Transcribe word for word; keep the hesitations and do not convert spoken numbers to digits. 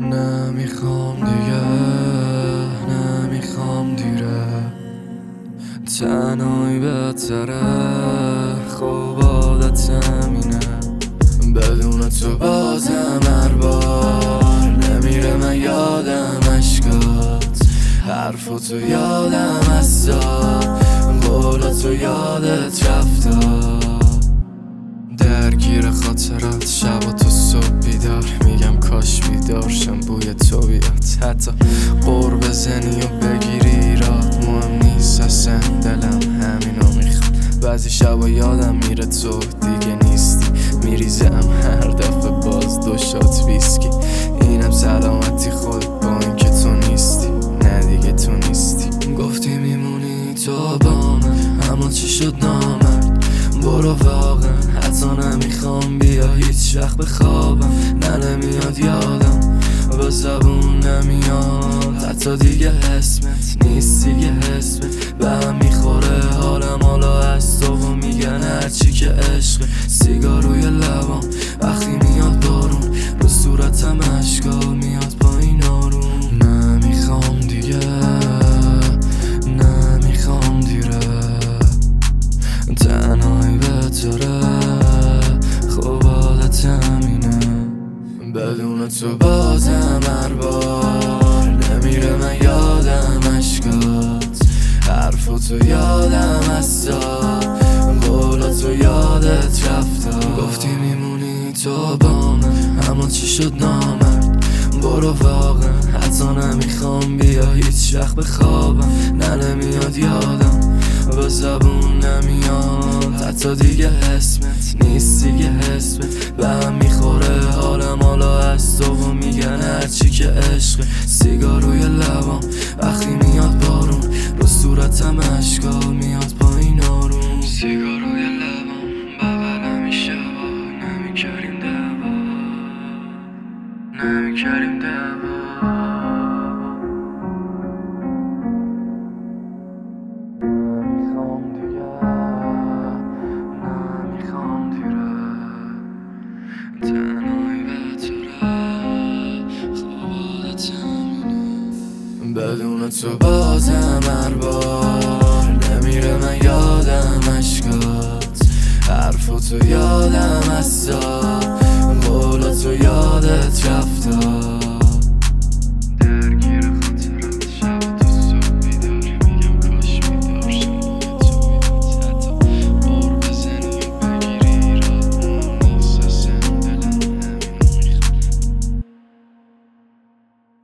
نمیخوام دیگه، نمیخوام دیره، تنهایی بهتره، خوب عادت همینه. بدون تو بازم هر بار نمیره من یادم عشقات، حرفاتو یادم هستاد، قولاتو یادت رفتا، درگیر خاطرات شب و تو صبح بیدار میگم کاش بیدارشم بوی تو بیاد، حتی قور بزنی و بگیری ایراد مهم نیست اصلا، دلم همینو میخواد. بعضی شبا یادم میره تو دیگه نیستی، میریزم هر دفعه باز دو شات ویسکی، اینم سلامتی خود با اینکه تو نیستی، نه دیگه تو نیستی. گفتی میمونی تو با من اما چی شد نامرد، برو واقعا حتی نمیخوام بیا هیچ وقت بخوابم، نه نمیاد یادم با زبون نمیاد، حتی دیگه اسمت نیست دیگه اسمت به هم میخوره حالم حالا از تو و میگن هرچی که عشقه، سیگار روی لبام وقتی میاد بارون رو صورتم اشکا میاد پایین آروم. نمیخوام دیگه، نمیخوام دیره، تنهایی بهتره، خوب عادت همینه. بدون تو بازم هر بار نمیره من یادم عشقات، حرفاتو یادم هستاد، قولاتو یادت رفتا. گفتی میمونی تو با من اما چی شد نامرد، برو واقعا حتی نمیخوام بیا هیچ وقت بخوابم، نه نمیاد یادم با زبون نمیاد، حتی دیگه اسمت نیست دیگه اسمت به هم میخوره حالم حالا از تو و میگن هرچی که عشقه، سیگار روی لبام وقتی میاد بارون رو صورتم اشکا میاد پایین آروم. سیگار روی لبام بغلم شبا نمیکریم دعوا، نمیکریم دعوا. بدون تو بازم هر بار نمیره من یادم عشقات، حرفاتو یادم هستاد، قولاتو یادت رفتا.